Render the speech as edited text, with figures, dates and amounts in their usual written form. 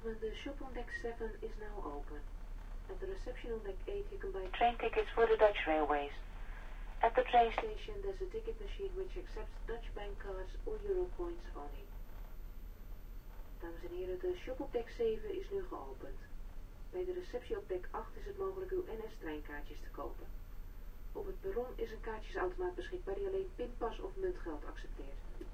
gentlemen, the shop on deck 7 is now open. At the reception on deck 8 you can buy train tickets for the Dutch Railways. At the train station there's a ticket machine which accepts Dutch bank cards or euro coins only. Dames en heren, de shop op dek 7 is nu geopend. Bij de receptie op dek 8 is het mogelijk uw NS-treinkaartjes te kopen. Op het perron is een kaartjesautomaat beschikbaar die alleen pinpas of muntgeld accepteert.